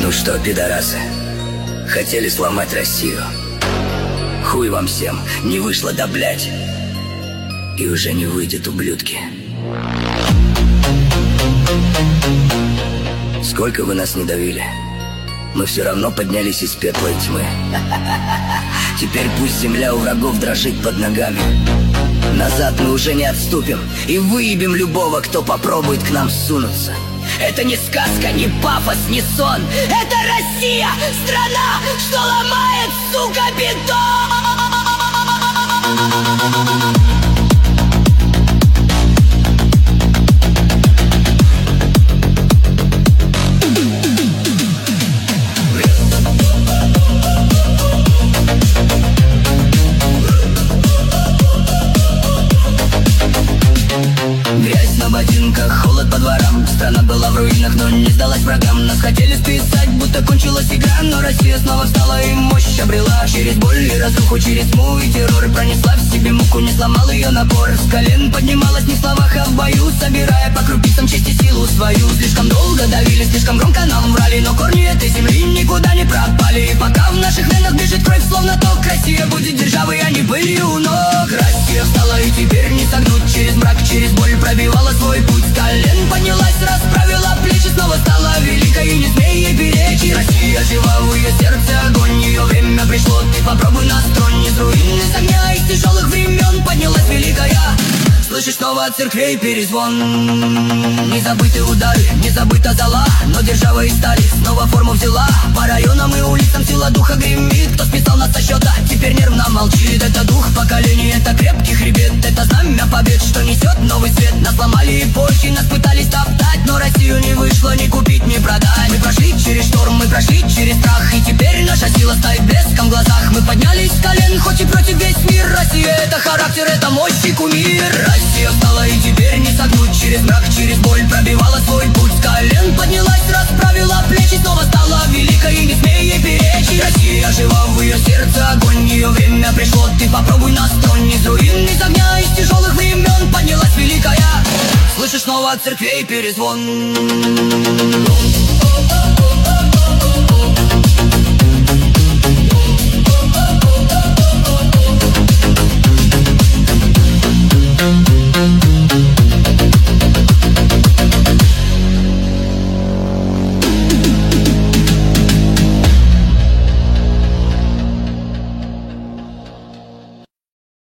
Ну что, пидорасы, хотели сломать Россию? Хуй вам всем, не вышло, да блять. И уже не выйдет, ублюдки. Сколько вы нас не давили, мы все равно поднялись из пепла и тьмы. Теперь пусть земля у врагов дрожит под ногами. Назад мы уже не отступим и выебем любого, кто попробует к нам сунуться. Это не сказка, не пафос, не сон. Это Россия, страна, что ломает, сука, бетон. Грязь на ботинках, холод по дворам. Страна была в руинах, но не сдалась врагам. Нас хотели списать, будто кончилась игра. Но Россия снова встала и мощь обрела. Через боль и разруху, через тьму и террор. И пронесла в себе муку, не сломал ее напор. С колен поднималась не в словах, а в бою, собирая по крупицам честь и силу свою. Слишком долго давили, слишком громко нам врали, но корни этой земли никуда не пропали. И пока в наших венах бежит кровь, словно ток, Россия будет державой, а не пылью у ног. Россия встала и теперь не согнуть. Через мрак, через боль пробивала свой путь. С колен поднялась, расправила плечи, снова стала великой и не смей ей перечить. Россия жива, в ее сердце огонь, ее время пришло, ты попробуй нас тронь. Из руин, из огня, из тяжелых времен поднялась великая. Слышишь снова от церквей перезвон. Не забыты удары, не забыта зола, но держава из стали снова форму взяла. По районам и улицам сила духа гремит. Кто списал нас со счета, теперь нервно молчит. Это дух поколений, это крепкий хребет, это знамя побед, что несет новый свет. Нас сломали эпохи, нас пытались топтать, но Россию не вышло ни купить, ни продать. Мы прошли через шторм, мы прошли через страх, и теперь наша сила стоит блеском в глазах. Мы поднялись с колен, хоть и против весь мир. Россия — это характер, это мощь и кумир. Россия встала и теперь не согнуть. Через мрак, через боль пробивала свой путь. С колен поднялась, расправила плечи, снова стала великой и не смей ей перечить. Россия жива, в ее сердце огонь, ее время пришло, ты попробуй нас тронь. Из руин, из огня, из тяжелых времен поднялась великая. Слышишь снова от церквей перезвон.